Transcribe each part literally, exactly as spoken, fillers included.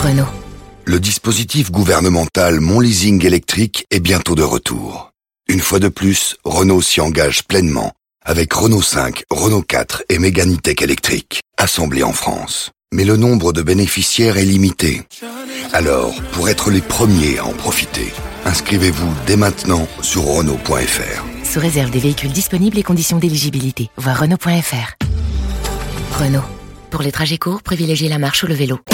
Renault. Le dispositif gouvernemental Mon Leasing électrique est bientôt de retour. Une fois de plus, Renault s'y engage pleinement avec Renault cinq, Renault quatre et Mégane E-Tech électrique, assemblés en France. Mais le nombre de bénéficiaires est limité. Alors, pour être les premiers à en profiter, inscrivez-vous dès maintenant sur Renault point F R. Sous réserve des véhicules disponibles et conditions d'éligibilité. Voir Renault point F R. Renault. Pour les trajets courts, privilégiez la marche ou le vélo.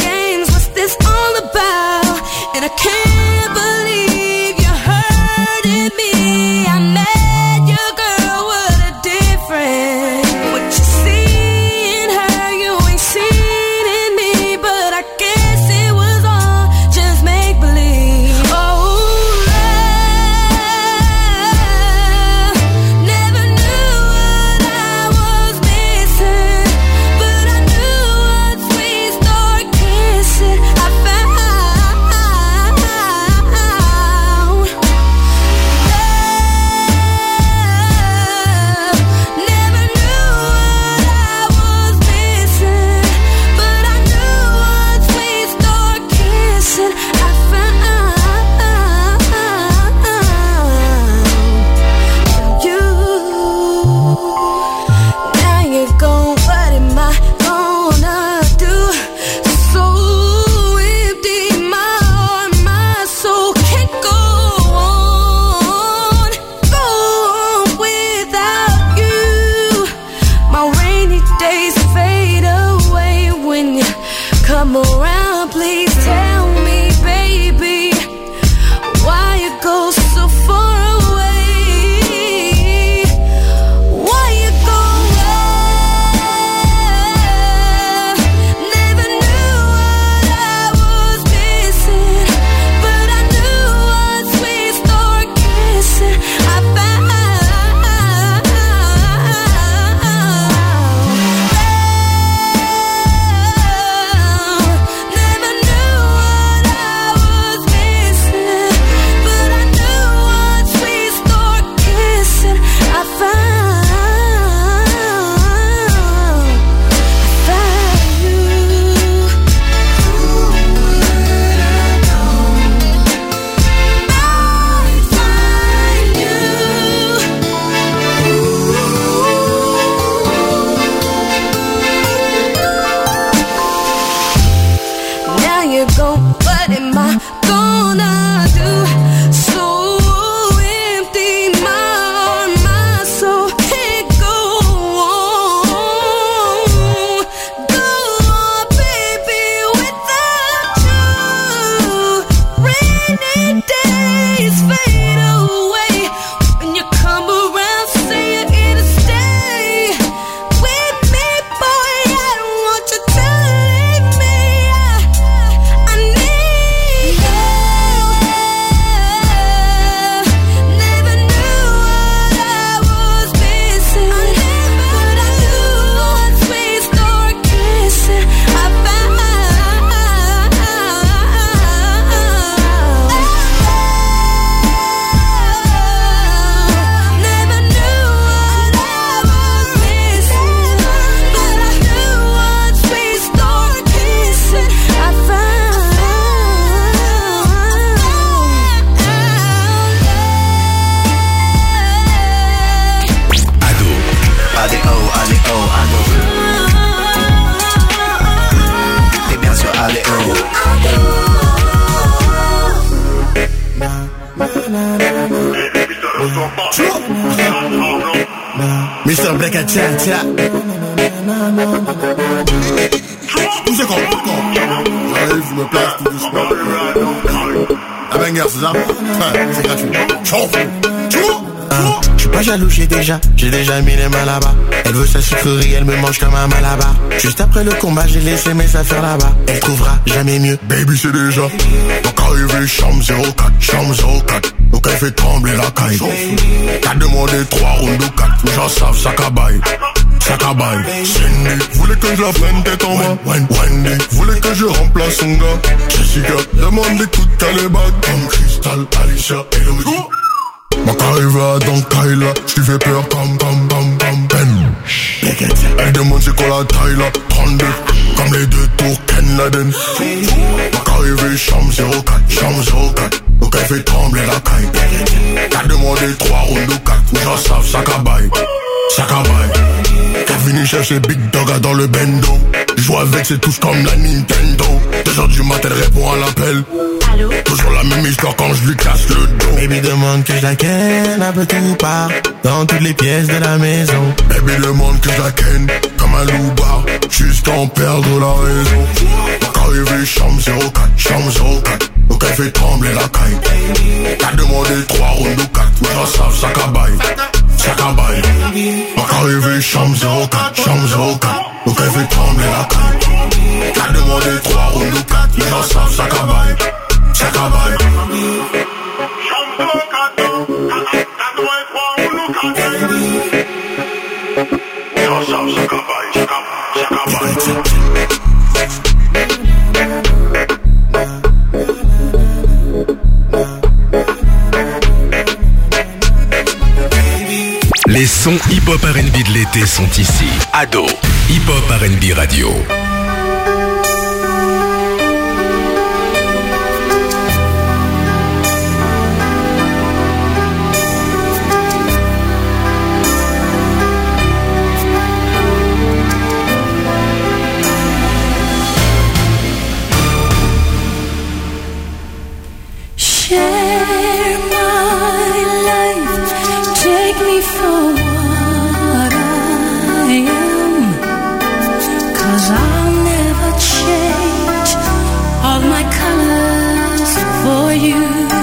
mister Black à tcha tcha. Tout c'est con, j'arrive, je me place tout doucement. La banger, c'est ça? C'est gratuit. Chauffe, chauffe. Je suis pas jaloux, j'ai déjà, j'ai déjà mis les mains là-bas. Elle veut sa sucrerie, elle me mange comme un malabar. Juste après le combat, j'ai laissé mes affaires là-bas. Elle trouvera jamais mieux. Baby, c'est déjà. Donc arrivé, chambre zéro quatre, chambre zéro quatre. Donc elle fait trembler la caille. T'as demandé trois rounds ou quatre. J'en savent, ça cabaye. Ça cabaye. Cindy, voulait que je la prenne tête en bas. Wendy, voulait que je remplace son gars. Jessica, demande écoute qu'elle est bad. Comme Crystal, Alicia, Elodie. Ma carrière dans Kyla, j't'y fais peur comme comme comme comme Ben. Elle demande c'est quoi la taille là, trente-deux, comme les deux tours Ken Laden. Ma carrière chambre zéro quatre, chambre zéro quatre. Donc elle fait trembler la caille. T'as demandé trois rounds ou quatre. Ou j'en savent, ça cabaye, ça cabaye. T'as fini chercher Big Dog dans le bendo. Joue avec c'est tous comme la Nintendo. Deux heures du matin elle répond à l'appel. Allô? Toujours la même histoire quand je lui casse le dos. Baby demande que je la ken un peu tout part dans toutes les pièces de la maison. Baby demande que je la ken comme un loupard, juste en perdre la raison. Donc arrivé chambre zéro quatre, chambre zéro quatre. Donc elle fait trembler la caille. T'as demandé trois rounds ou quatre. Ou j'en savent, ça cabaye, ça cabaye. Donc arrivé chambre zéro quatre, chambre zéro quatre. Donc elle fait trembler la caille. T'as demandé trois rounds ou quatre. Ou j'en savent, ça cabaye, ça cabaye. Les sons hip-hop R and B de l'été sont ici. Ado, hip-hop R and B radio. Share my life, take me for what I am, 'cause I'll never change all my colors for you.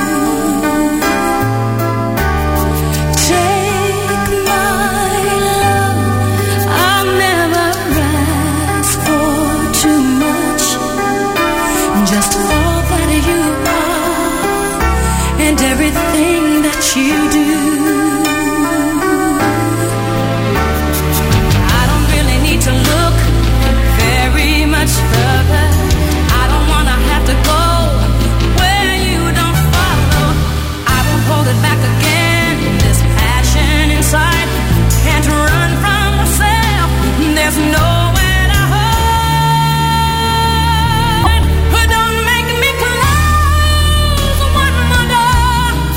Take my love, I'll never ask for too much, just all that you are and everything that you do. I don't really need to look very much further. I don't wanna have to go where you don't follow. I won't hold it back again. This passion inside can't run from myself. There's nowhere to hide. But don't make me close one more door.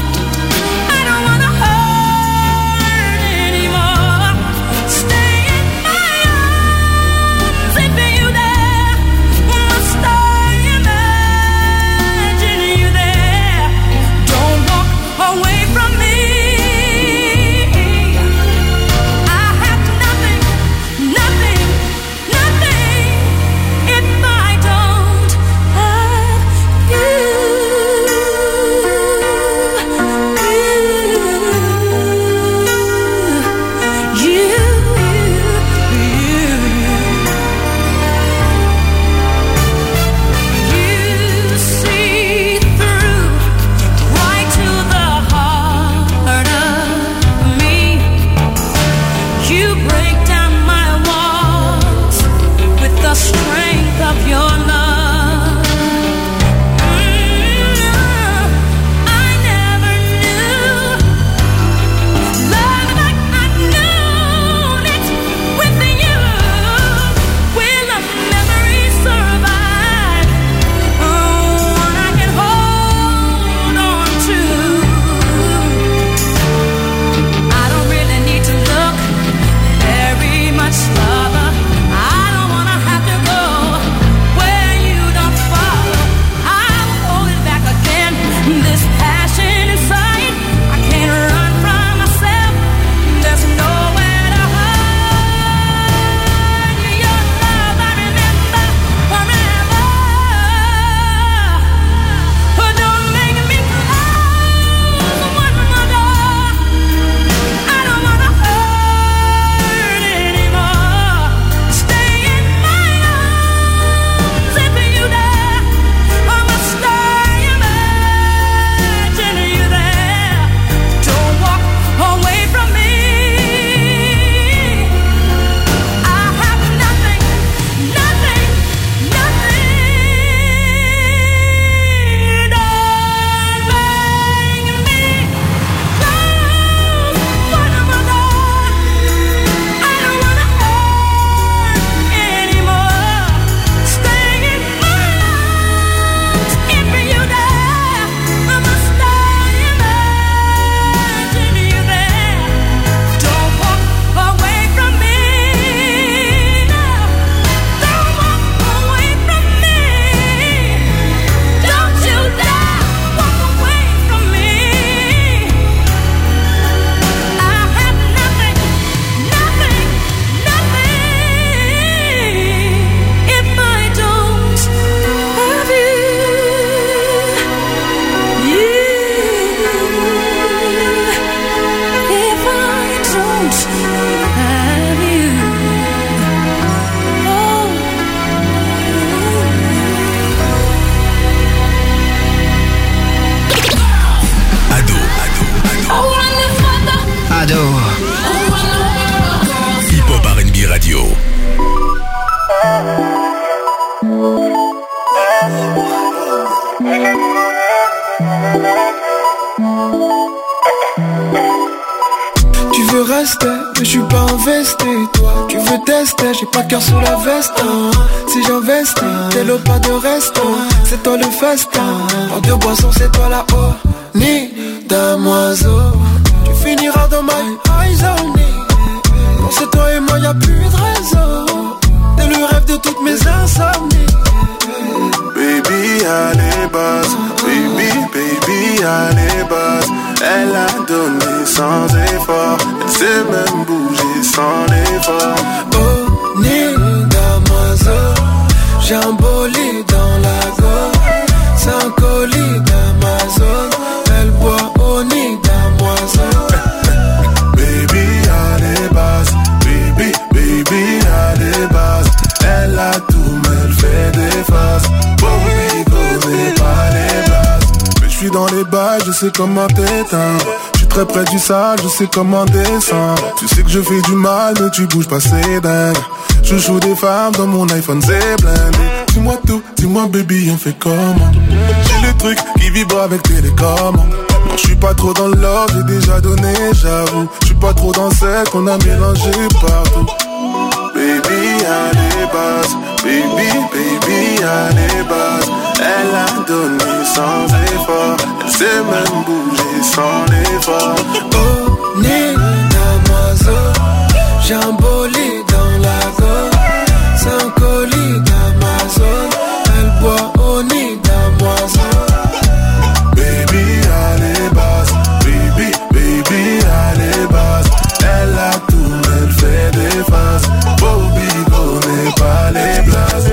je suis pas investi. Toi, tu veux tester, j'ai pas de cœur sous la veste. Hein. Si j'investis, t'es le pas de resto. C'est toi le festin. En deux boissons, c'est toi la haut. Ni damoiseau. Tu finiras dans my eyes only. Quand c'est toi et moi, y'a plus de réseau. T'es le rêve de toutes mes insomnies. Baby, allez, basse. Baby, baby, allez, basse. Elle a donné sans effort. Elle sait même bouger sans l'effort. Oh, ni damoiseau. J'ai un bolide dans la gorge. C'est un colis d'Amazon. Elle boit au nid damoiseau. Baby, allez, basse. Baby, baby, allez, basse. Elle a tout, mais elle fait des faces. Baby, connais pas les blagues. Mais je suis dans les bails, je sais comment t'éteindre. Je suis très près du sale, je sais comment descendre. Tu sais que je fais du mal, mais tu bouges pas, c'est dingue. Je joue des femmes dans mon iPhone, c'est blindé. Dis-moi tout, dis-moi baby, on fait comment? J'ai le truc qui vibre avec télécommande. Non, je suis pas trop dans l'or, j'ai déjà donné, j'avoue. Je suis pas trop dans celle qu'on a mélangé partout. Baby, allez, basse. Baby, baby, allez, basse. Elle a donné sans effort. Elle sait même bouger sans l'effort. Oh, ni damoiseau. J'ai un bolide dans la gorge. C'est un colis d'Amazon. Elle boit au nid damoiseau. Baby, allez, basse. Baby, baby, allez, basse. Elle a tout, mais elle fait des faces. Bobby connaît pas les places.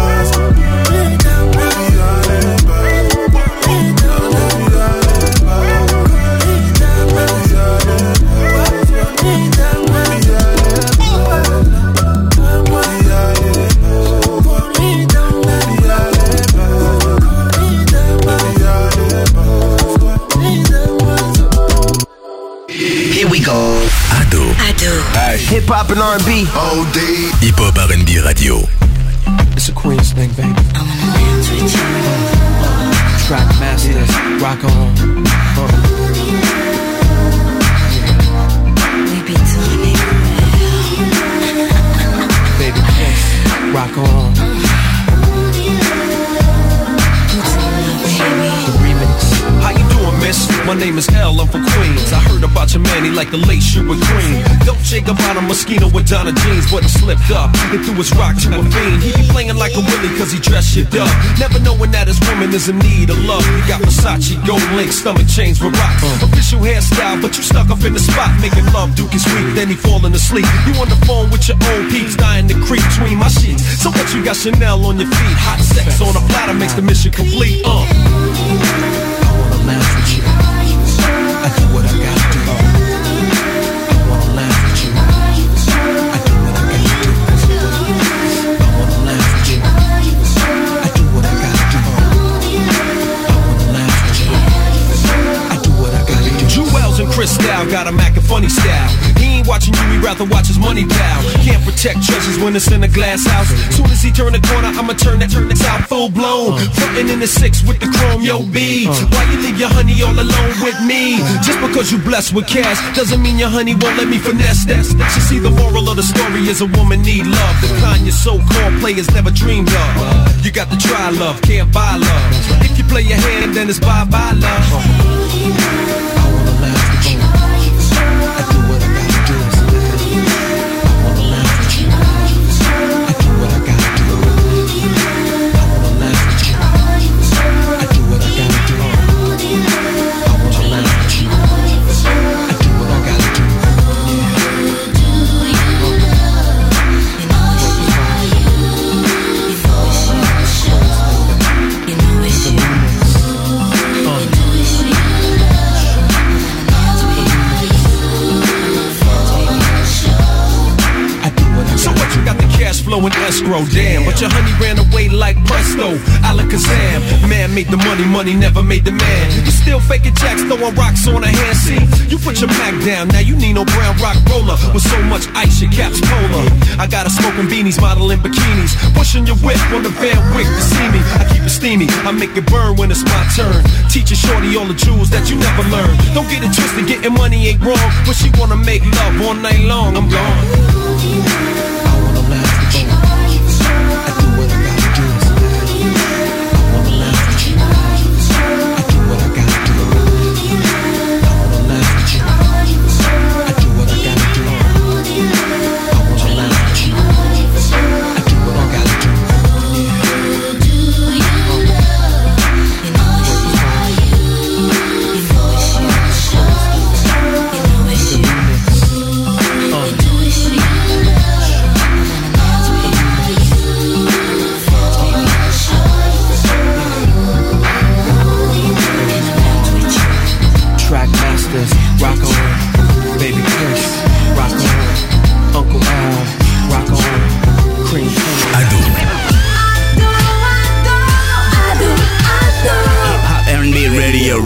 Here we go. Ado. Ado. Hip hop and R and B. O D. Hip Hop R and B Radio. It's a Queen's thing, baby. I wanna dance with you. Track masters, rock on. Uh. We be doing it well. Baby, yes, rock on. The remix. How you doing, miss? My name is L, I'm from Queens. I heard about your man, he like the late shoe with cream. Dolce Gabbana Moschino with Donna jeans, but he slipped up and threw his rock to a fiend. He be playing like a willy cause he dressed shit up, never knowing that his woman is in need of love. He got Versace, gold link, stomach chains with rocks. Official hairstyle, but you stuck up in the spot, making love, Dookie sweet, then he falling asleep. You on the phone with your old peeps, dying to creep between my sheets. So what you got Chanel on your feet? Hot sex on a platter makes the mission complete. Uh. I wanna laugh with you. I do what I gotta do. I wanna laugh with you. I do what I gotta do. I wanna laugh with you. I do what I gotta do. I wanna laugh with you. I do what I gotta do. Jewels and Cristal got him acting funny style. He ain't watching you, he'd rather watch his money pal. Can't protect treasures when it's in a glass house. Soon as he turn the corner, I'ma turn that turn this out full blown. Frontin' in the six with the chrome, yo B. Why you leave your honey all alone with me? Just because you blessed with cash doesn't mean your honey won't let me finesse that. You see, the moral of the story is a woman need love. The kind your so-called players never dreamed of. You got to try love, can't buy love. If you play your hand, then it's bye-bye love. I wanna laugh with you. I do what I gotta do. I wanna laugh with you. I do what I gotta do. I wanna laugh with you. I do what I gotta do. I wanna laugh with you. I do what I gotta do. in escrow, damn. But your honey ran away like presto, Alakazam. Man made the money, money never made the man. You still faking jacks, throwing rocks on a hand. See, you put your Mac down, now you need no brown rock roller. With so much ice, your cap's polar. I got her smoking beanies, modeling bikinis, pushing your whip on the Van Wick to see me. I keep it steamy, I make it burn when it's my turn. Teaching shorty all the jewels that you never learned. Don't get it twisted, getting money ain't wrong, but she wanna make love all night long. I'm gone. I wanna laugh with you. I do what I gotta do. I wanna laugh with you. I do what I gotta do. I wanna laugh with you. I do what I gotta do. I wanna laugh with you. I do what I gotta do. Rock on, baby Chris, rock on, Uncle Al, rock on, Cream Ado. Hip-hop R and B Radio.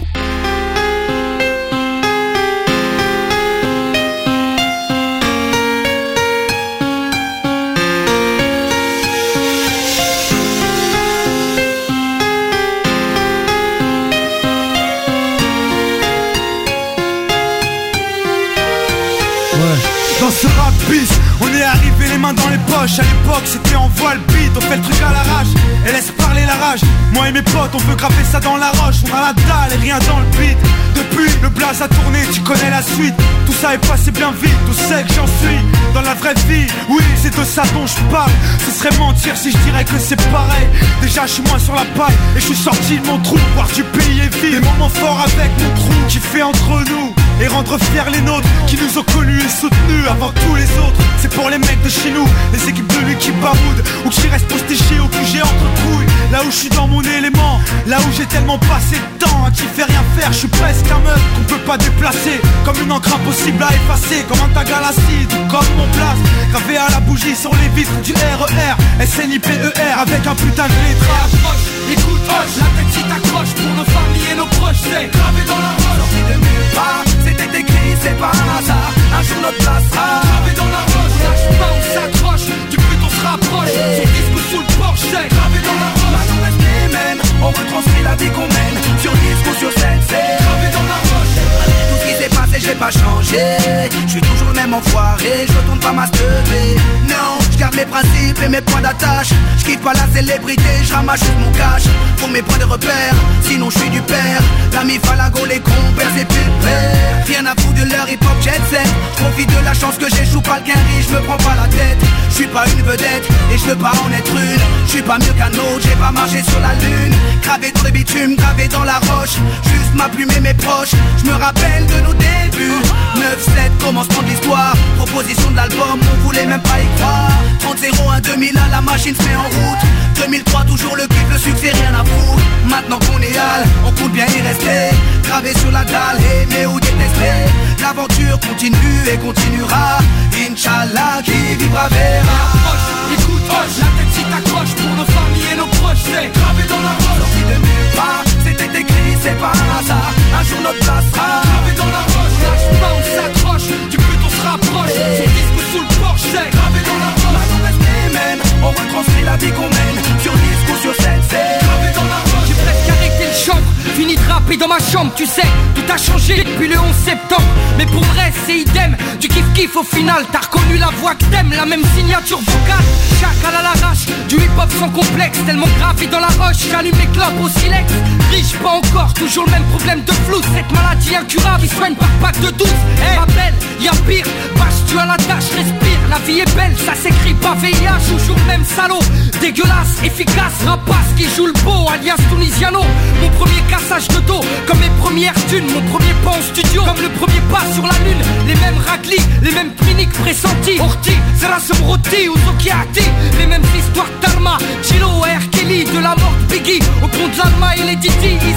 Dans ce rap bis, on est arrivé les mains dans les poches. À l'époque c'était en voile beat, on fait le truc à l'arrache et laisse parler la rage. Moi et mes potes on veut graver ça dans la roche. On a la dalle et rien dans le beat. Depuis le blaze a tourné, tu connais la suite. Tout ça est passé bien vite, tout sait que j'en suis dans la vraie vie, oui c'est de ça dont je parle. Ce serait mentir si je dirais que c'est pareil. Déjà je suis moins sur la paille et je suis sorti de mon trou. Voir du pays et vivre des moments forts avec mon trou qui fait entre nous et rendre fiers les nôtres qui nous ont connus et soutenus avant tous les autres. C'est pour les mecs de chez nous, les équipes de l'équipe Baroud, ou qui restent postés au Q G entre couilles. Là où je suis dans mon élément, là où j'ai tellement passé de temps à qui fait rien faire. Je suis presque un meuf qu'on peut pas déplacer, comme une encre impossible à effacer, comme un tag à l'acide ou comme mon place gravé à la bougie sur les vitres du R E R, S N I P E R avec un putain de lettrage. Écoute, hoche, la tête si t'accroche pour nos familles et nos proches, c'est gravé dans la roche. Sorti de nulle part, c'était écrit, c'est pas un hasard. Un jour notre place sera gravé dans la roche. Lâche pas, on s'accroche, du but on se rapproche. Son disque sous le porche, c'est gravé dans la roche. Maintenant reste les mêmes, on retranscrit la vie qu'on mène. Sur disque ou sur scène, c'est gravé dans la roche. Tout ce qui s'est passé, j'ai pas changé. Je suis toujours le même enfoiré, je retourne pas ma stevée. Non, je garde mes principes et mes points d'attache. Je quitte pas la célébrité, je ramasse juste mon cash pour mes points de repère, sinon je suis du père. L'ami Falago, les compères, c'est plus père. Rien à foutre de leur hip-hop jet set. Je profite de la chance que j'échoue pas le quinri, je me prends pas la tête. Je suis pas une vedette et je veux pas en être une. Je suis pas mieux qu'un autre, j'ai pas marché sur la lune. Gravé dans le bitume, gravé dans la roche. Juste ma plume et mes proches, je me rappelle de nos débuts. Neuf sept, commencement de l'histoire. Proposition de l'album, on voulait même pas y croire. Trente zéro un deux mille un, la machine se met en route. Deux mille trois, toujours le kiff, le succès, rien à foutre. Maintenant qu'on est hal, on compte bien y rester. Gravé sur la dalle, aimé ou détesté. L'aventure continue et continuera. Inch'Allah, qui vivra verra. Écoute, hoche, la tête si t'accroche pour nos familles et nos proches, c'est gravé dans la roche. Sorti de nulle part, c'était écrit, c'est pas un hasard. Un jour notre place sera gravé dans la roche. Lâche pas, on s'accroche, du but on se rapproche. Son disque sous le porche, c'est gravé dans la roche. Maintenant reste les mêmes, on retranscrit la vie qu'on mène. Sur disque ou sur scène, c'est gravé dans la roche. J'ai presque arrêté le chant, fini de rapper dans ma chambre. Tu sais, tout a changé depuis le onze septembre. Mais pour vrai, c'est idem, du kiff-kiff au final. T'as reconnu la voix que t'aimes, la même signature vocale. Chacal à l'arrache, du hip-hop sans complexe. Tellement gravé dans la roche, j'allume les clopes au silex. Riche, pas encore, toujours le même problème de flou. Cette maladie incurable, il soigne par pack de douze. Eh, ma belle, y'a pire, bâche tu à la tâche, respire. La vie est belle, ça s'écrit pas V I H. Toujours le même salaud, dégueulasse, efficace. Rapace qui joue le beau, alias Tunisiano. Mon premier cassage de dos, comme mes premières thunes. Mon premier pas en studio, comme le premier pas sur la lune. Les mêmes raclis, les mêmes cliniques pressentis. Orti, Zerasem Roti ou Zokiati. Les mêmes histoires d'Arma, Chilo et R. Kelly. De la mort de Biggie, au pont de l'Alma et les Didi. Ici, tu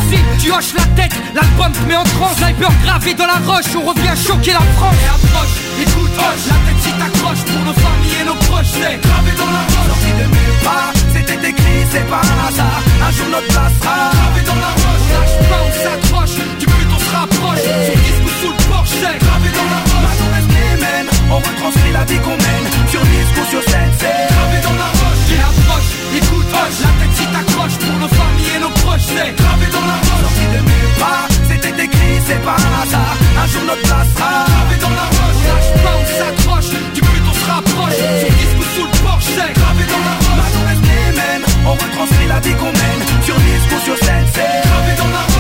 tu hoches la tête, l'album te met en transe. Sniper gravé dans la roche, on revient choquer la France. Et approche, écoute, hoche, la tête si t'accroches. Pour nos familles et nos proches, c'est gravé dans la roche. Sorti de nulle part, c'était écrit, c'est pas un hasard. Un jour notre place sera gravé dans la roche. Lâche pas, on s'accroche, du but on se rapproche. Sur disque ou sous le porche, c'est gravé dans la roche. Maintenant reste les mêmes, on retranscrit la vie qu'on mène. Sur disque ou sur scène, c'est gravé dans la roche. Et approche, écoute, hoche, la tête si t'accroches. Pour nos familles et nos proches, c'est gravé dans la roche. Sorti de nulle part, c'était écrit, c'est pas un hasard. Un jour notre place sera gravé dans la roche. Lâche pas, on s'accroche, du but on se rapproche. Sur disque ou sous le porche, c'est gravé dans la roche. Maintenant reste les mêmes, on retranscrit la vie qu'on mène. Sur disque ou sur scène, c'est gravé dans la roche.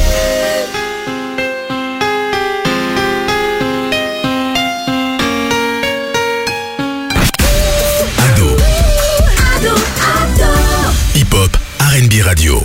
Hip-hop, R and B radio.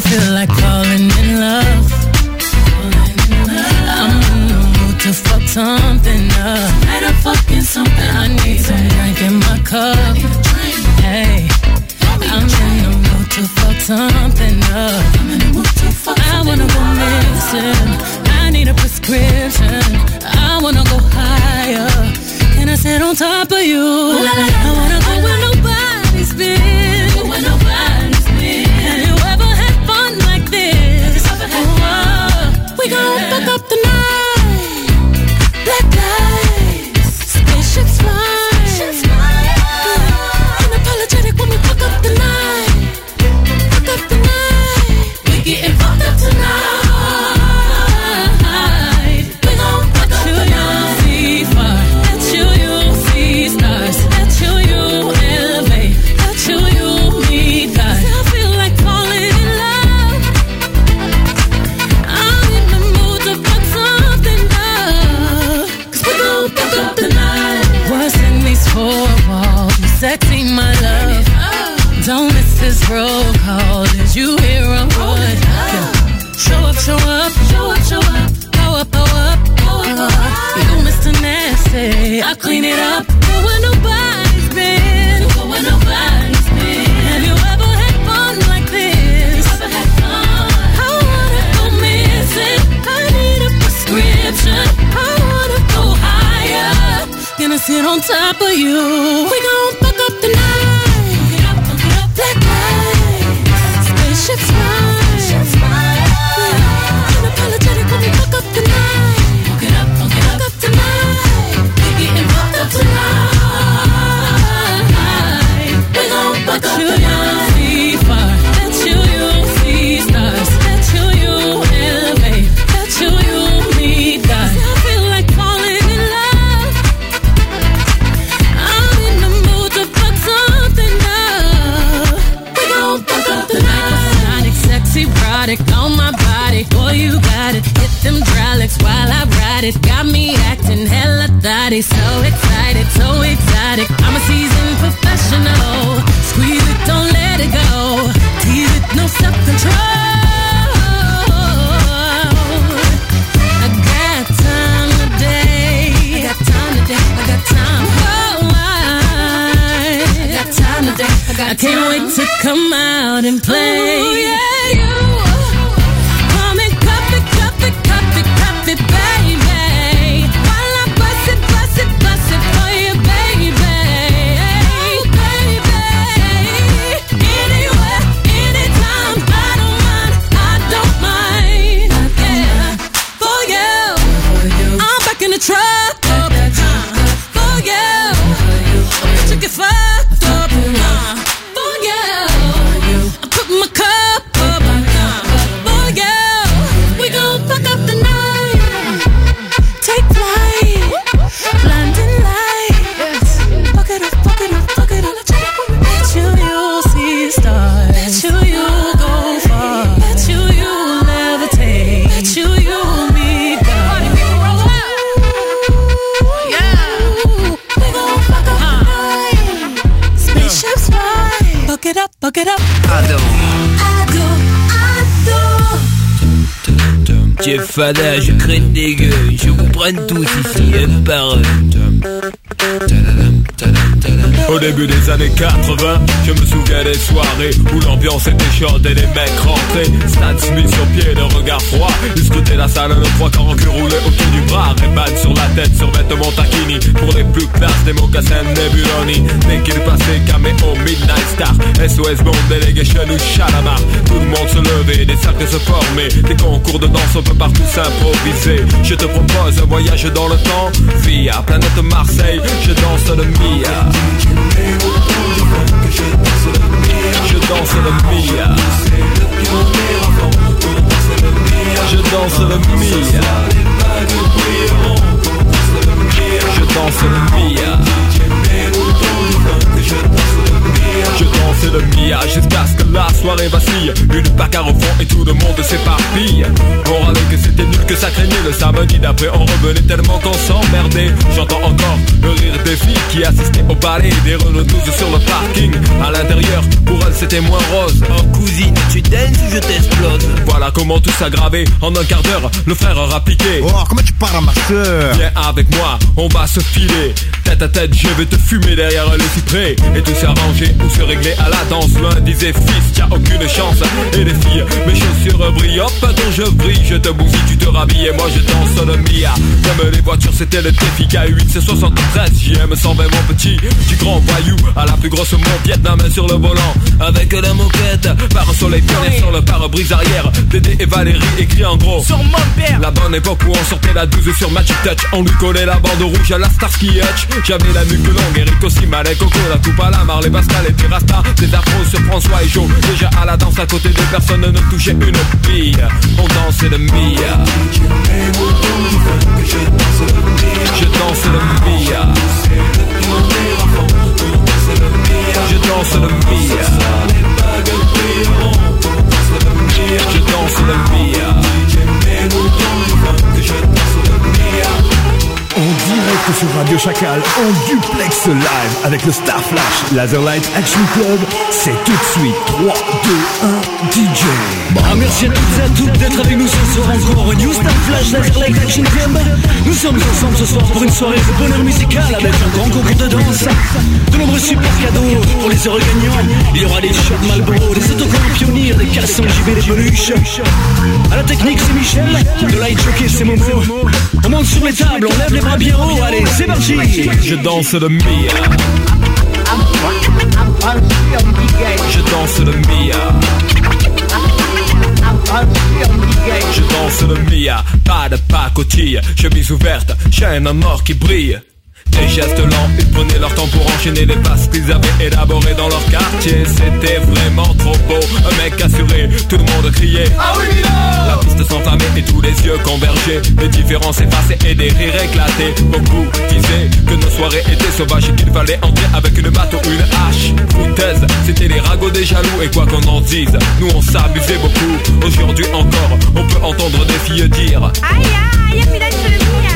feel like falling in love. I'm in the mood to fuck something up. Better fucking something. I need some drink in my cup. Hey, I'm in the mood to fuck something up. I wanna go missing. I need a prescription. I wanna go higher. Can I sit on top of you? I wanna go where nobody's been. Go where nobody's been. Have you ever had fun like this? Oh, we gon' fuck up the night. Black lights, spaceships fly. Unapologetic when we fuck up the night. Fuck up the night. We getting fucked up tonight. We gon' fuck up the night. See far, that's you, you see stars. That's you, you elevate. That's you, you meet God. I feel like falling in love. I'm in the mood to fuck something up. Cause we gon' fuck up the night. What's in these four walls? You sexy, my love. Don't miss this roll call. Did you hear a word? Show up, show up, show up, show up. Go up, go up, go up, go up. You Mister Nasty, I clean it up. Go where nobody's been. Go where nobody's been. Have you ever had fun like this? Ever had fun? I wanna go missing. I need a prescription. I wanna go higher. Gonna sit on top of you. We gon' fuck up the night. Black lights, spaceships fly. Unapologetic when we fuck up the night. Fuck it up, fuck it up, fuck up tonight. We getting fucked up tonight. We gon' fuck up the night. See far, that's you, you see stars. That's you, you elevate. That's you, you meet God. I feel like falling in love. I'm in the mood to fuck something up. We gon' fuck up the night. Sexy product on my body. Boy, you got it. Hit them hydraulics while I ride it. Got me acting hella thotty. So excited, so exotic. I'm a seasoned professional. Squeeze it, don't let it go. Tease it, no self-control. I got time today. I got time today. I got time. Oh, I, I got time today. I, got I can't time. Wait to come out and play. Ooh, yeah, you. Come and cup it, cup it, cup it, cup it, baby. While I bust it, bust it, bust it for you, baby. Hey, baby. Anywhere, anytime. I don't mind, I don't mind. Yeah, for you. I'm back in the truck. For you. To get fucked up. For you. I put my cup up. For you. We gon' fuck up the night. Take flight. Blinding lights. Fuck it up, fuck it up, fuck it up. Bet you you'll see stars. Bet you you'll go far. Bet you you'll levitate. Bet you you'll meet God. Yeah. We gon' fuck up the night. Spaceships fly. Fuck it up, fuck it up. Ado. Ado, ado. Jeff Fada, je craigne des gueux, je vous prenne tous ici, un par un. Au début des années quatre-vingts, je me souviens des soirées où l'ambiance était chaude et les mecs rentraient. Stan Smith sur pied, le regard froid. Ils scrutaient la salle, le trois quarts en cul roulé autour du bras. Ray-Ban sur la tête, sur vêtements taquini. Pour les plus classes, des mocassins Nebuloni. Dès qu'il passait, caméo, Midnight Star, S O S Bond, Delegation ou Chalamar. Tout le monde se levait, des cercles se formaient. Des concours de danse, on peut partout s'improviser. Je te propose un voyage dans le temps via planète Marseille, je danse le Mia. Je danse le Mia. Je danse le Mia. Je danse le Mia. Je danse le Mia jusqu'à ce que la soirée vacille. Une bagarre au fond et tout le monde s'éparpille. On râlait que c'était nul, que ça craignait le samedi d'après, on revenait tellement qu'on s'emmerdait. J'entends encore le rire des filles qui assistaient au balai des Renault douze sur le parking. À l'intérieur, pour elles c'était moins rose. Oh cousine, tu danses ou je t'explose? Voilà comment tout s'aggravait. En un quart d'heure, le frère aura piqué. Oh, comment tu parles à ma soeur? Viens avec moi, on va se filer. Tête à tête, je vais te fumer derrière le cyprès. Et tout s'arranger ou se régler à la danse. L'un disait fils, t'as aucune chance. Et les filles, mes chaussures brillent. Hop, dont je brille, je te bousille, tu te rhabilles. Et moi je danse le Mia. Comme les voitures, c'était le défi K huit, c'est soixante-treize. J M cent vingt, mon petit. Du grand voyou à la plus grosse moquette, la main sur le volant. Avec la moquette, par un soleil pionnier sur le pare-brise arrière. Dédé et Valérie écrit en gros sur mon père. La bonne époque où on sortait la douze sur Magic Touch. On lui collait la bande rouge à la Starsky Hutch. J'avais la nuque longue, Eric aussi, Malek, Coco, la coupe à la Marley, Pascal et puis Rasta. Des afros sur François et Joe. Déjà à la danse à côté de personne ne touchait une bille. On dansait le Mia. Je danse le Mia. Je danse le Mia. Je danse le Mia. En direct sur Radio Chacal, en duplex live avec le Star Flash Laserlight Action Club, c'est tout de suite trois, deux, un, D J. Ah, merci à toutes et à toutes d'être avec nous ce soir encore au New Star Flash Laserlight Action Club. Nous sommes ensemble ce soir pour une soirée de bonheur musical avec un grand concours de danse, de nombreux super cadeaux pour les heureux gagnants. Il y aura des shots Marlboro, des autocollants pionniers, des caleçons J B, des beluches. À la technique c'est Michel, de light jockey c'est Momo. On monte sur les tables, on lève les bras bien haut, allez c'est parti. Je danse le Mia. Je danse le Mia. Je danse le Mia. Pas de pacotille, chemise ouverte, chaîne en or qui brille. Des gestes lents, ils prenaient leur temps pour enchaîner les passes qu'ils avaient élaborées dans leur quartier. C'était vraiment trop beau, un mec assuré, tout le monde criait ah oui Mila. La piste s'enflammait et tous les yeux convergeaient. Les différences effacées et des rires éclatés. Beaucoup disaient que nos soirées étaient sauvages et qu'il fallait entrer avec une batte ou une hache. Foutaise, c'était les ragots des jaloux. Et quoi qu'on en dise, nous on s'amusait beaucoup. Aujourd'hui encore, on peut entendre des filles dire aïe aïe, y'a plus d'être sur le Mia.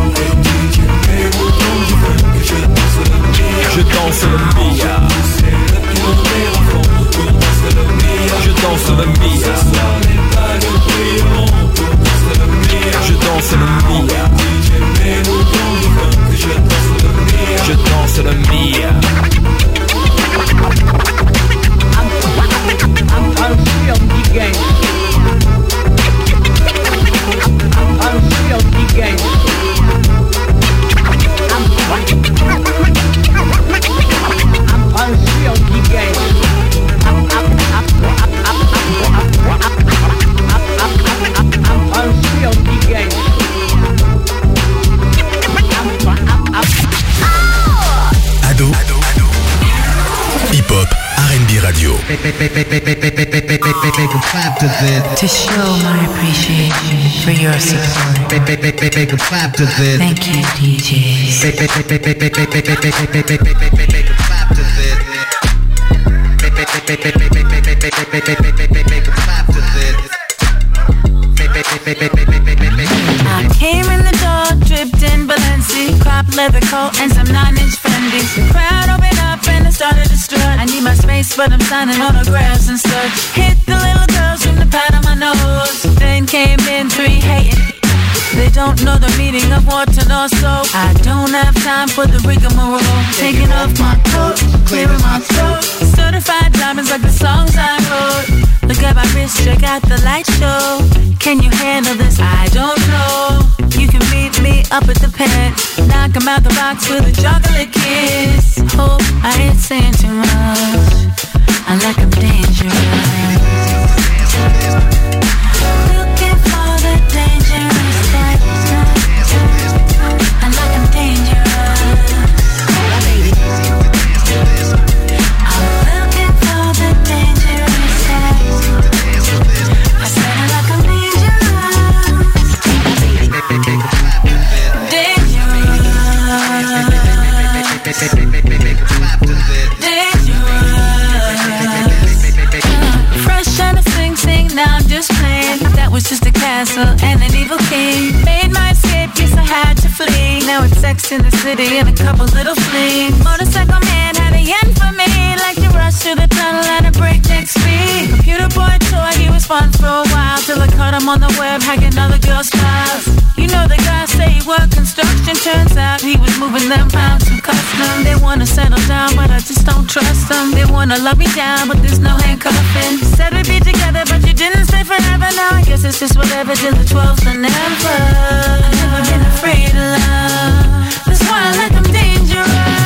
Je danse le Mia. Je danse le Mia. Je danse le Mia. Je danse le Mia. Ado, hip-hop, R and B radio. To show my appreciation for your support. Thank you, D Js. I came in the door, dripped in Balenci, crop leather coat and some nine-inch Fendi. The crowd opened up and I started to strut. I need my space, but I'm signing autographs and such. Hit the little girls from the pad on my nose. Then came in three hating. They don't know the meaning of water nor soap. I don't have time for the rigmarole. Taking off my coat, clearing my throat. Certified diamonds like the songs I wrote. Look at my wrist, check out the light show. Can you handle this? I don't know. You can meet me up at the pen. Knock 'em out the box with a chocolate kiss. Hope I ain't saying too much. I like 'em dangerous. Looking for the dangerous type. I like 'em dangerous. I'm looking for the dangerous type. I said I like 'em dangerous. Dangerous. Fresh and a sing sing, now I'm just playing. That was castle and an evil king. Made my escape, yes I had to flee. Now it's Sex in the City and a couple little flings. Motorcycle man had a yen for me, like to rush through the tunnel at a breakneck speed. Computer boy toy, he was fun for a while, till I caught him on the web hacking other girls' files. You know the guy say he worked construction, turns out he was moving them pounds from custom. They wanna settle down, but I just don't trust them. They wanna lock me down, but there's no handcuffing. Said we'd be together, but you didn't stay forever. Now I guess it's just whatever till the twelfth and never. I've never been afraid of love. That's why I like them dangerous.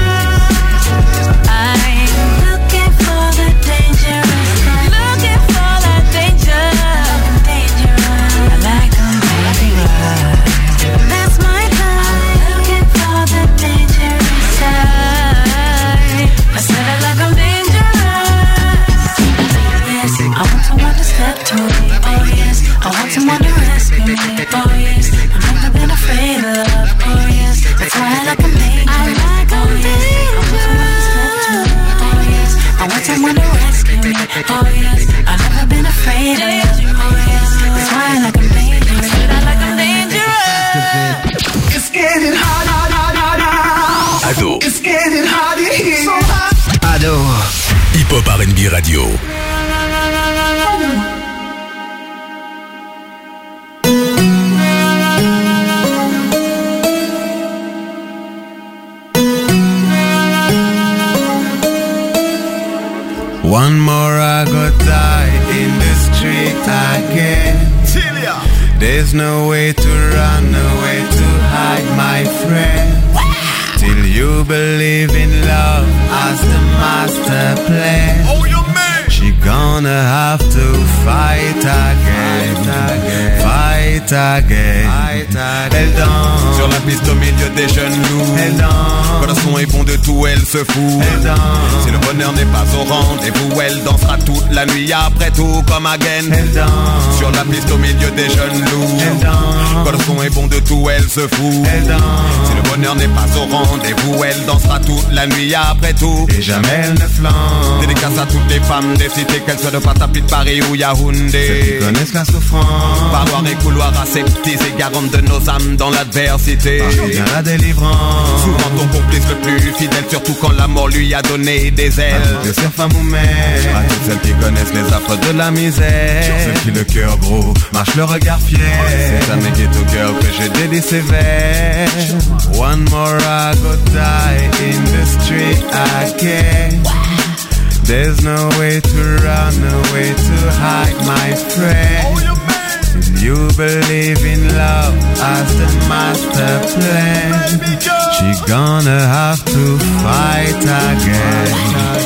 I'm looking for the dangerous kind. Looking for that danger. Dangerous. I like them dangerous. That's my kind. Looking for the dangerous side. I said I like them dangerous. Yes, I want someone to step to me. Oh yes, I want someone to rescue me. Oh yes, I've never been afraid of love. Oh yes, that's why I like them dangerous. I like them dangerous. Oh yes, I want someone to rescue me. Oh yes, I've never been afraid of love. Oh yes, that's why I like them dangerous. I like them dangerous. It's getting hot, hot, hot, hot, hot. Ado. It's getting hot in here. So hot. Ado. Hip Hop R and B Radio. One more I go die in the street again. There's no way to run, no way to hide, my friend. Till you believe in love as the master plan. Oh, you man! She gonna have to fight again, fight again. Elle danse sur la piste au milieu des jeunes loups. Elle danse quand le son est bon de tout, elle se fout. Elle danse si le bonheur n'est pas au rendez-vous, elle dansera toute la nuit après tout comme again. Elle danse sur la piste au milieu des jeunes loups. Elle danse quand le son est bon de tout, elle se fout. Elle danse si le bonheur n'est pas au rendez-vous, elle dansera toute la nuit après tout. Et jamais elle ne flanque. Dédicace à toutes les femmes des cités, qu'elles soient de Patapit, Paris ou Yaoundé. Celles qui connaissent la souffrance. Parloir et couloirs aseptisés, garantes de nos âmes dans l'adversité. Par vient la délivrance. Souvent ton complice le plus fidèle, surtout quand la mort lui a donné des ailes. À toutes les sœurs, femmes ou mères, à toutes celles qui connaissent les affres de la misère. Sur celles qui le cœur gros marche le regard fier. C'est à mes ghetto girls que je dédie ces vers. One more I go die in the street again. There's no way to run, no way to hide, my friend. Till you believe in love as the master plan. She gonna have to fight again,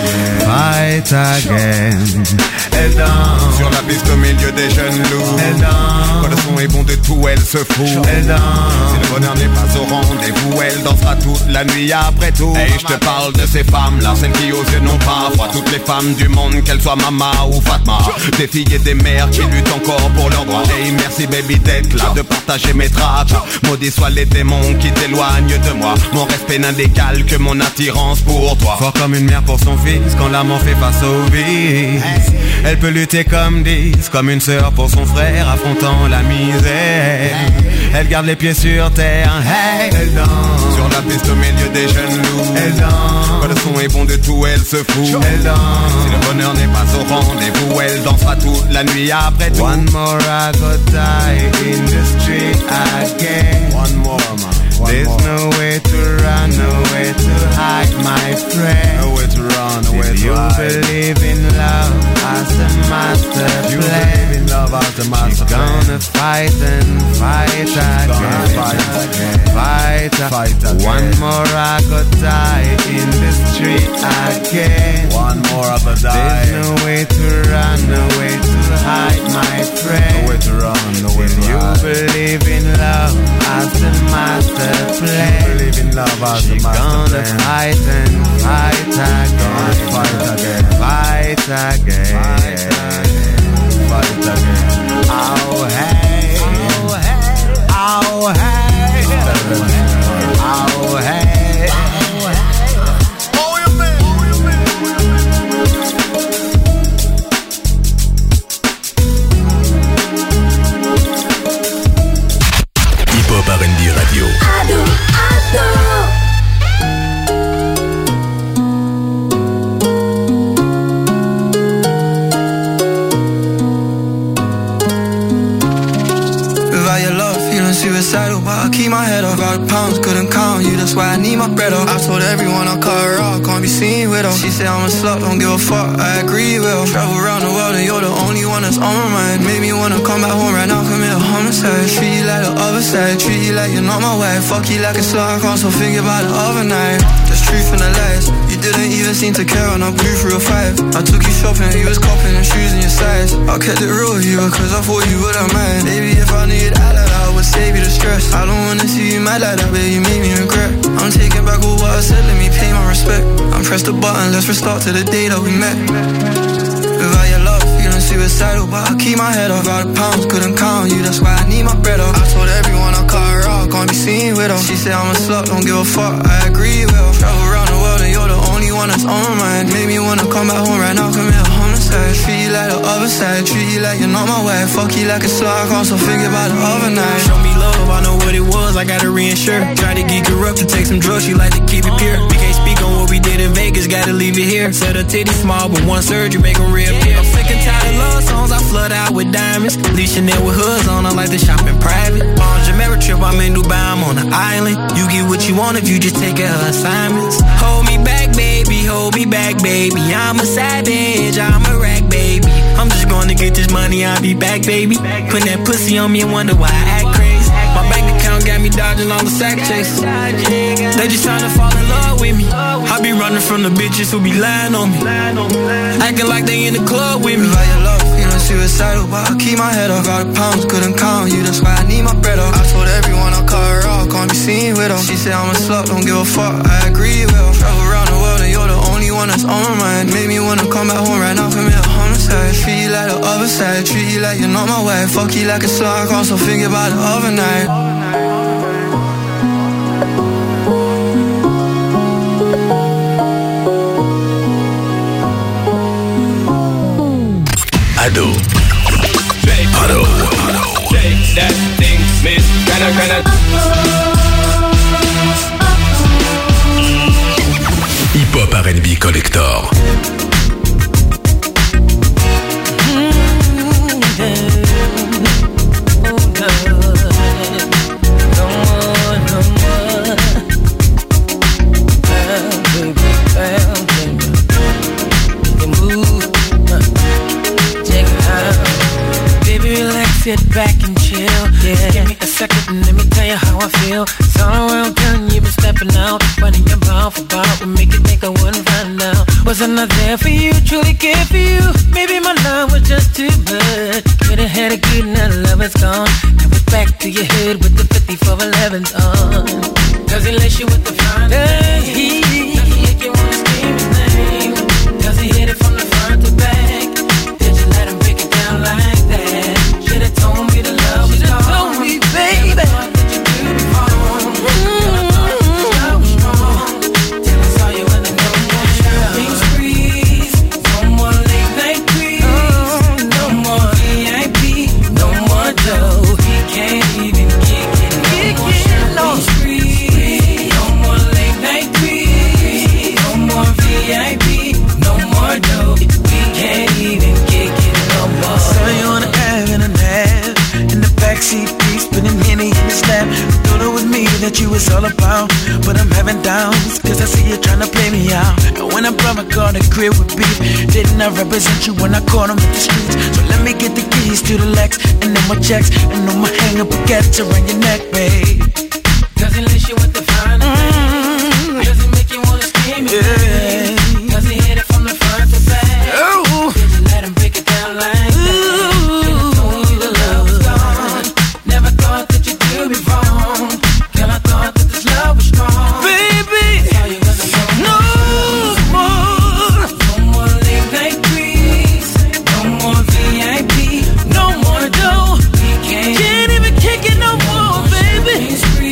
fight again. Elle danse sur la piste au milieu des jeunes loups. Elle danse quand le son est bon de tout, elle se fout. Elle danse si le bonheur n'est pas au rendez-vous, elle dansera toute la nuit après tout. Et je te parle de ces femmes-là, celles qui aux yeux n'ont pas froid. Toutes les femmes du monde, qu'elles soient Mama ou Fatma. Des filles et des mères qui luttent encore pour leurs droits. Et merci baby d'être là, de partager mes tracks. Maudits soient les démons qui t'éloignent de moi. Mon respect n'indécale que mon attirance pour toi. Fort comme une mère pour son fils quand l'amant fait face au vice. Elle peut lutter comme dix, comme une sœur pour son frère affrontant la misère. Elle garde les pieds sur terre, hey. Elle danse sur la piste au milieu des jeunes loups. Elle danse quand le son est bon de tout, elle se fout. Elle danse si le bonheur n'est pas au rendez-vous, elle dansera toute la nuit après tout. One more I go die in the street again. One more man. One There's more. no way to run, no way to hide, my friend. No way to run, no way to you hide. You believe in love as the master you plan. believe in love as the master She's plan. gonna fight and fight again, fight again, fight, fight again. One more I go die in the street again. One more I go die. There's no way to run, no way to hide, my friend. No way to run, no way to you hide. believe in love as the master plan. You believe in love as She the master gonna plan. fight and fight again, fight again, fight again, fight again, fight again. Oh hey, oh hey, oh hey, oh hey, Oh you man, oh you man. pounds, couldn't count you, that's why I need my bread up. I told everyone I'll cut her off, can't be seen with her. She said I'm a slut, don't give a fuck, I agree with her. Travel around the world and you're the only one that's on my mind. Made me wanna come back home right now, commit a homicide. Treat you like the other side, treat you like you're not my wife. Fuck you like a slut, I can't so think about it other night. There's truth in the lies, you didn't even seem to care when I blew through a five. I took you shopping, you was copping and shoes in your size. I kept it real with you because I thought you wouldn't mind. Baby, if I knew you'd act like that, I would save you the stress. I don't wanna see you mad like that, baby, you made me regret. I'm taking back all what I said, let me pay my respect. I press the button, let's restart to the day that we met. Without your love, feeling suicidal, but I keep my head up. Out of pounds, couldn't count you, that's why I need my bread up. I told everyone I'll cut her off, can't be seen with her. She said I'm a slut, don't give a fuck, I agree with her. Travel around the world and you're the only one that's on my mind. Made me wanna come back home right now, commit a homicide. Treat you like the other side, treat you like you're not my wife. Fuck you like a slut, I can't so think about it other night. Show me love, I know what it was, I gotta reinsure. Try to geek her up to take some drugs, she like to keep it pure. We can't speak on what we did in Vegas, gotta leave it here. Said her titties small, but one surgery make her reappear. I'm sick and tired of love songs, I flood out with diamonds. Leave Chanel with hoods on, I like to shop in private. On Jamaica trip, I'm in Dubai, I'm on the island. You get what you want if you just take care of assignments. Hold me back, baby, hold me back, baby. I'm a savage, I'm a rag, baby. I'm just gonna get this money, I'll be back, baby. Put that pussy on me and wonder why I act crazy. My bank account got me dodging all the sack chases. They just tryna fall in love with me. I be running from the bitches who be lying on me, acting like they in the club with me. Without your love, feeling suicidal, but I keep my head up. Out of pounds, couldn't count you, that's why I need my bread up. I told everyone I'll cut her off, can't be seen with her. She said I'm a slut, don't give a fuck, I agree with her. Travel around the world and you're the only one that's on my mind. Made me wanna come back home right now, commit a homicide. Treat you like the other side, treat you like you're not my wife. Fuck you like a slut, I can't so think about it other night. Ado. Ado. Take that thing, miss. Kinda, kinda. Hip-hop R and B Collector. Sit back and chill, yeah. Give me a second and let me tell you how I feel. It's all around town, you've been stepping out, running your mouth about what make you think I wouldn't find out. Was I not there for you, truly care for you? Maybe my love was just too much. Could've had a good night, love is gone. Now it's back to your head with the fifty-four elevens on. Does he lace you with the fine thing? Does he make you wanna scream his name? Does he hit it from the front to back? Did you let him break it down like that? Should've told me the love was gone. Told me, baby. Never thought that you do me wrong. Never thought that the love was strong. Till I saw you in the no more shopping sprees. No more late night breeze. No more V I P. No more dough. He can't even kick it. No more shopping sprees. No more late night breeze. No more V I P. No more dough. We can't even kick it no more. Saw you on the air in a nap, in the backseat, please spinning Henny in the snap. Thought it was me that you was all about, but I'm having downs, cause I see you trying to play me out. And when I brought my car to crib with beef, didn't I represent you when I caught him in the streets? So let me get the keys to the Lex, and then my checks, and on my hang up baguettes around your neck, babe. Does he lace you with the fine thing? Does he make you wanna scream it? Yeah. Does he hit it from the front to back? Oh. Did you let him break it down like that? Should've told you the love was gone. Never thought that you'd do me wrong. Girl, I thought that this love was strong. Baby, no more. No more late night breeze. No more V I P. No more dough. We can't, can't even kick it no more, baby.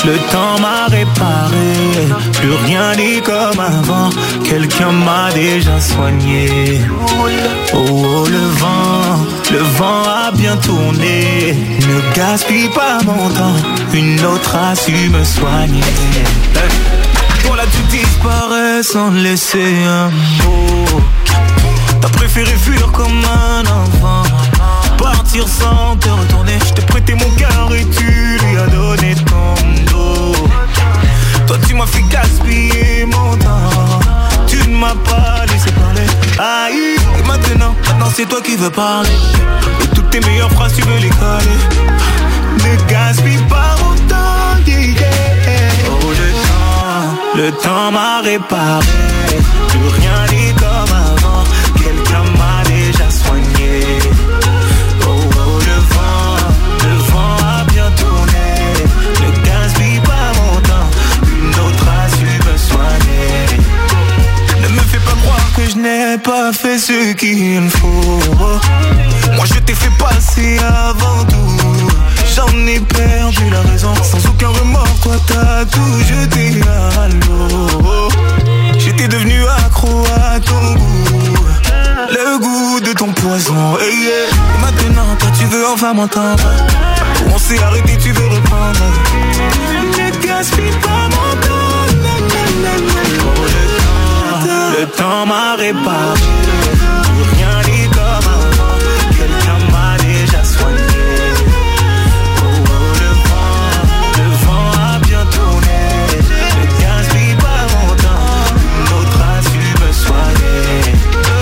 Le temps m'a réparé, plus rien n'est comme avant. Quelqu'un m'a déjà soigné. Oh, oh, le vent, le vent a bien tourné. Ne gaspille pas mon temps, une autre a su me soigner. Voilà, tu disparais sans laisser un mot. T'as préféré fuir comme un enfant, partir sans te retourner. Je t'ai prêté mon cœur et tu lui as donné ton dos. Toi tu m'as fait gaspiller mon temps, tu ne m'as pas laissé parler. Aïe, et maintenant, maintenant c'est toi qui veux parler. Et toutes tes meilleures phrases tu veux les coller. Ne gaspille pas mon temps, yeah, yeah. Oh le temps, le temps m'a réparé. Plus rien n'est comme avant. Quelqu'un m'a déjà soigné. Oh, oh, le vent, le vent a bien tourné. Ne gaspille pas mon temps, une autre a su me soigner. Ne me fais pas croire que je n'ai pas fait ce qu'il faut. Moi je t'ai fait passer avant tout. J'en ai perdu la raison. Sans aucun remords, toi t'as tout jeté à l'eau. J'étais devenu accro à ton goût, le goût de ton poison, hey, yeah. Et maintenant, toi tu veux enfin m'entendre. On s'est arrêté, tu veux reprendre. Ne gaspille pas mon temps. Oh, le temps, le temps m'a réparé. Plus rien n'est comme avant. Quelqu'un m'a déjà soigné. Oh, oh, le vent, le vent a bien tourné. Ne gaspille pas mon temps, une autre a su me soigner.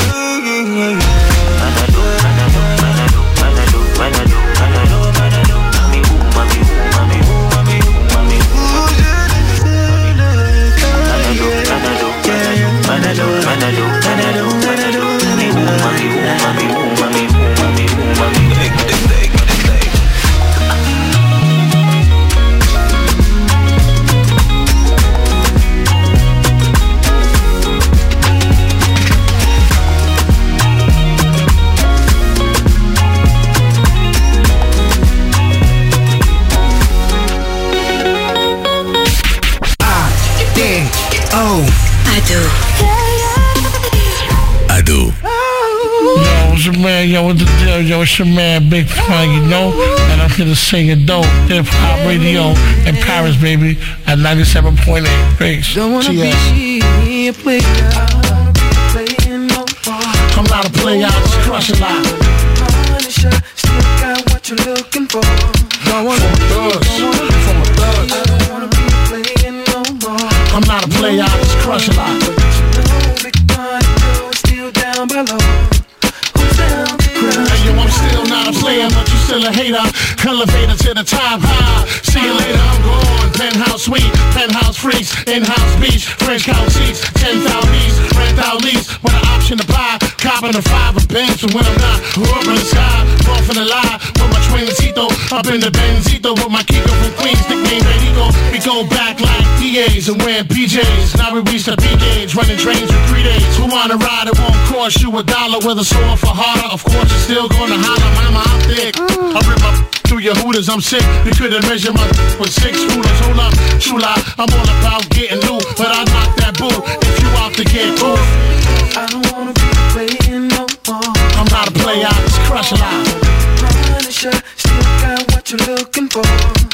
Ado. Yo, it's your man, yo, what's the deal? Yo, it's your man, Big Pun, you know? And I'm here to sing a dope hip hop radio in Paris, baby, at ninety-seven point eight. Peace. Don't wanna G S. be a player. I don't wanna be playing no more. I'm not a player, I just crush a lot. Punisher, still got what you're looking for. Don't wanna From a be, thug, don't wanna from a thug. I don't wanna be playing no more. I'm not a player, I just crush a lot. But you know, Big Pun, you're still down below. Who's down to cry? Hey, yo, I'm still not a player, but you still a hater. Elevator to the top high. See you later, I'm gone. Penthouse suite, penthouse freaks, in-house beach, French couch seats, ten thousand east, rent out lease, with an option to buy. Copping a five of Benz, and when I'm not, up in the sky, off in the lie, with my twincito, up in the Benzito, with my Kiko from Queens, nickname Benito. We go back like D As and wearing P Js. Now we reach the B gauge, running trains for three days. Who wanna ride? It won't cost you a dollar, with a sore for harder. Of course, you're still gonna holler, mama, I'm thick. I rip up through your hooters, I'm sick. You couldn't measure my with six rulers. Hold up, chula, I'm all about getting loot, but I knock that boo if you out to get cool. I don't wanna be playing no more. I'm not a player, I just crush a lot. Punisher, still got what you're looking for.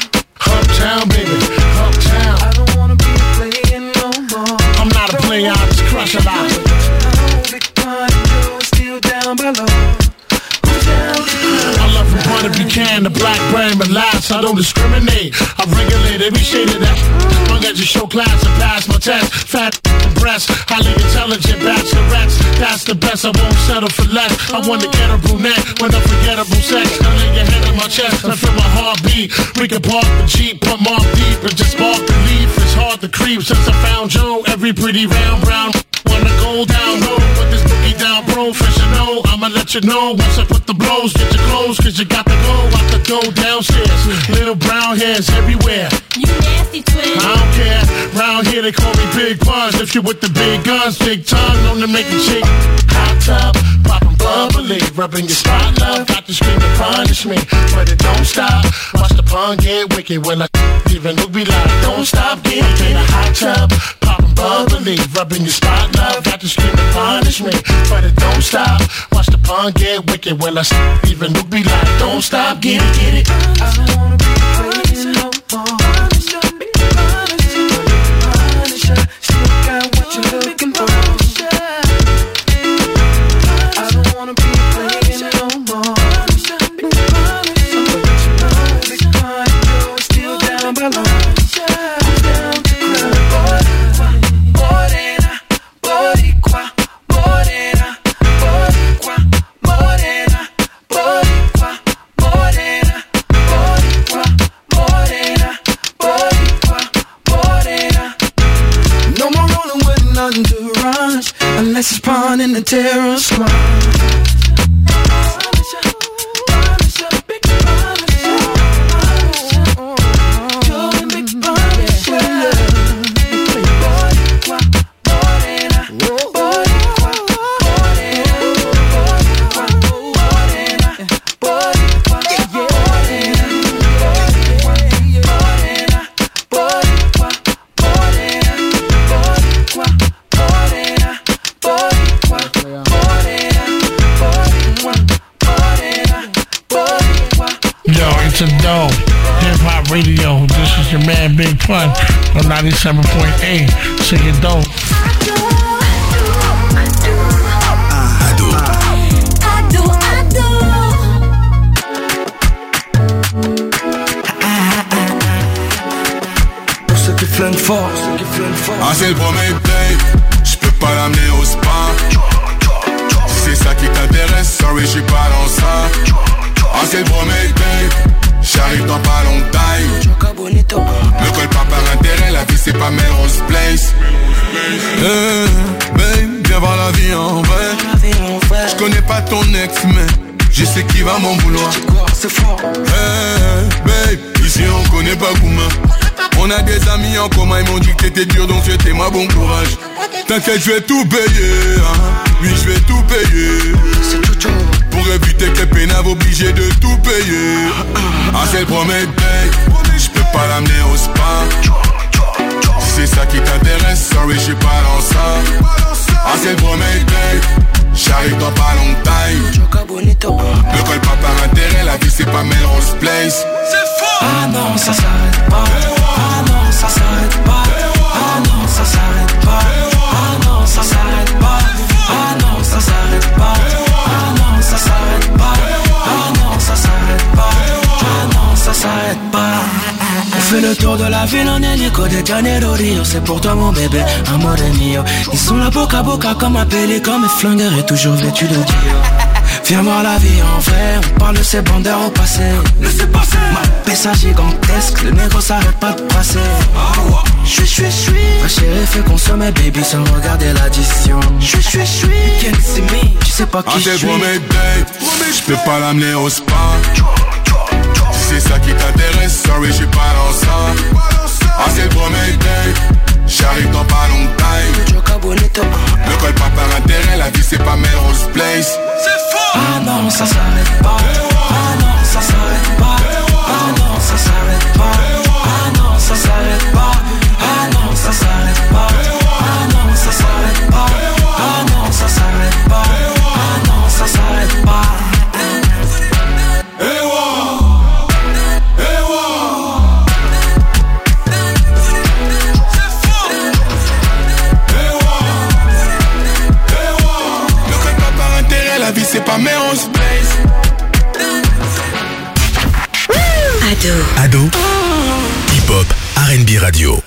Uptown, baby, uptown. I don't wanna be playing no more. I'm not a player, I just crush a lot. Big Pun, you're still down below. Who's down below? I love from Puerto Buchanan to Blackburn, but last I don't discriminate. I regulate every shade of that. Long as you show class and pass my test. Fat breasts, highly intelligent bachelorettes. That's the best, I won't settle for less. I want to get a brunette with unforgettable sex. Now lay your head on my chest and feel my heartbeat. We can park the Jeep, put off deep and just spark the leaf. It's hard to creep since I found Joe. Every pretty round brown gonna go down low with this boogie down professional. I'ma let you know once I put the blows. Get your clothes, cause you got to go out the door downstairs. Little brown hairs everywhere. You nasty twin. I don't care. Round here they call me Big Pun. Lift you with the big guns, big tongue, known to make a chick hot tub, poppin' bubbly, rubbing your spot, love. Got to scream to punish me, but it don't stop. Watch the pun get wicked when I even look be like, don't stop, get in a hot tub, poppin' bubbly, rubbing your spot, love. Got to scream to punish me, but it don't stop. Watch the pun get wicked when I even look be like, don't stop, get it, get it. I don't wanna be crazy no more. Still got what you're looking for. I don't wanna be playing no more. But you know big party girl is still down below. I'm down to cry. Morena, boricua, morena, boricua, morena, boricua, morena, boricua, morena, boricua, morena. No more rolling with nothing to rush, unless it's pawn in the terror squad. To dough, hip hop radio. This is your man Big Pun on ninety-seven point eight. Sing it dope. Ado. Ado, Ado. Pour ceux qui flinguent fort, ceux qui flinguent fort. Ah, c'est le premier date, j'peux pas l'amener au spa. Si c'est ça qui t'intéresse, sorry, j'suis pas dans ça. Ah, c'est le premier date, j'arrive dans pas longtemps. Me colle pas par intérêt, la vie c'est pas Melrose Place. Hey, babe, viens voir la vie en vrai. J'connais pas ton ex, mais je sais qui va m'en vouloir. C'est fort. Hey, babe, ici on connaît pas Gouma. On a des amis en commun, ils m'ont dit que t'étais dur, donc souhaitez-moi bon courage. T'inquiète, je vais tout payer, hein. Oui, je vais tout payer. Pour éviter que les pénaves obligés de tout payer. Ah, c'est le premier date, j'peux pas l'amener au spa. Si c'est ça qui t'intéresse, sorry, j'suis pas dans ça. Ah, c'est le premier date, j'arrive dans pas longtemps. Me colle pas par intérêt, la vie c'est pas Melrose Place. C'est fort. Ah non, ça s'arrête pas. Ah non, ça s'arrête pas. Ah non, ça s'arrête pas. Ah non, ça s'arrête pas. Ah non, ça s'arrête pas. Ah non, ça s'arrête pas. Ah non, ça s'arrête pas. Ah non, ça s'arrête pas. On fait le tour de la ville en hélico de Janeiro Rio. C'est pour toi mon bébé, amore mio. Ils sont là boca à boca comme un pélican, mais flingueur est toujours vêtu de Dior. Viens voir la vie en vrai, on parle de ces bandeurs au passé. Laissez passer. Ma pessa gigantesque, le négro s'arrête pas de passer. J'suis, j'suis, j'suis. Ma chérie fait consommer baby sans regarder l'addition. J'suis, j'suis, j'suis. Can't see me, tu sais pas qui j'suis. Ah, c'est pour mes dates, j'peux pas l'amener au spa. Si c'est ça qui t'intéresse, sorry, j'suis pas dans ça. Ah, c'est pour mes dates, j'arrive dans pas longtemps. Me colle pas par intérêt, la vie c'est pas Melrose Place. C'est fort. Ah non, ça s'arrête pas. Ah non, ça s'arrête pas. Ah non, ça s'arrête pas. Ah non, ça s'arrête pas. Ah non, ça s'arrête pas. Ah non, ça s'arrête pas. Ah non, ça s'arrête pas. Ah non, ça s'arrête pas. La vie c'est pas Melrose Place. Ado. Ado. Hip Hop R and B Radio.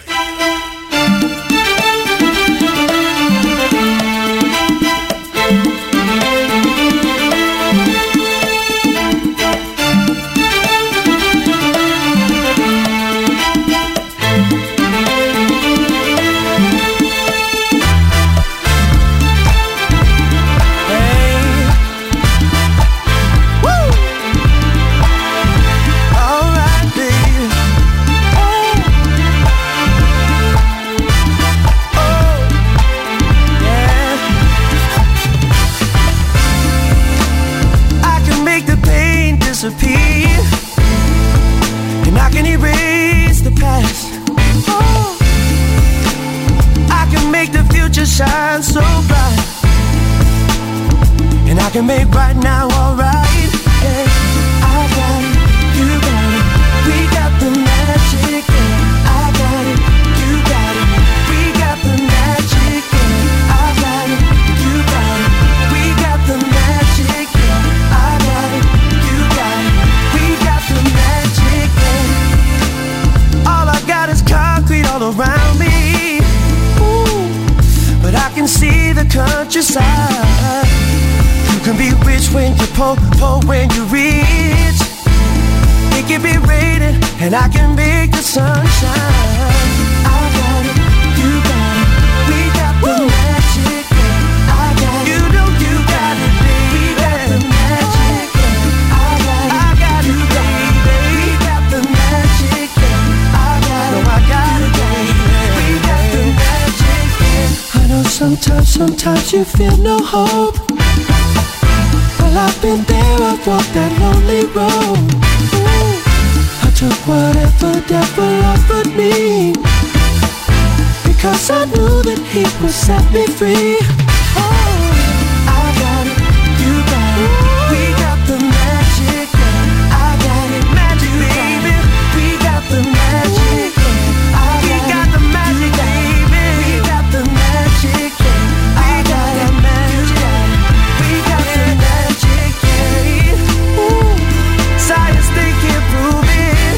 can make right now alright. Yeah, I got it, you got it, we got the magic. Yeah, I got it, you got it, we got the magic. Yeah, I got it, you got it, we got the magic. Yeah, I got it, you got it, we got the magic. Yeah. All I got is concrete all around me. Ooh, but I can see the countryside. You can be rich when you're poor, poor when you're rich. It can be raining and I can make the sun shine. I got it, you got it, we got the magic. Yeah. I got it, you know you got it, baby. We got the magic. Yeah. I got it, I got it, baby. We got the magic. Yeah. I got it, no, I got it, baby. We got the magic. Yeah. I know sometimes, sometimes you feel no hope. Well, I've been there, I've walked that lonely road. Ooh, I took whatever devil offered me, because I knew that he would set me free. Oh, I got it, you got it, we got the magic. Yeah. I got it, magic, baby. We got the magic. Yeah. I got we got the magic, baby. We got the magic. Yeah. I got the magic. We got the magic. Yeah. Ooh, science they can't prove it,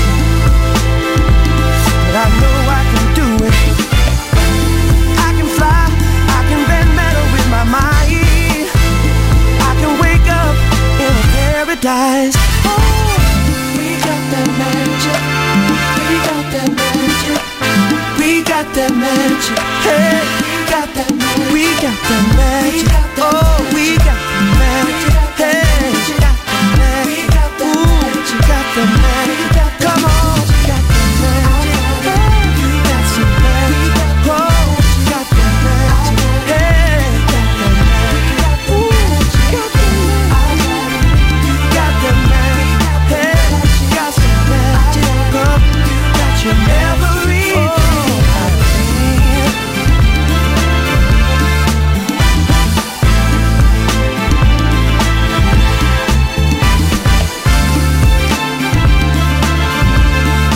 but I know I can do it. I can fly, I can bend metal with my mind. I can wake up in a paradise. Oh, we got that magic. We got that magic. We got that magic. Hey.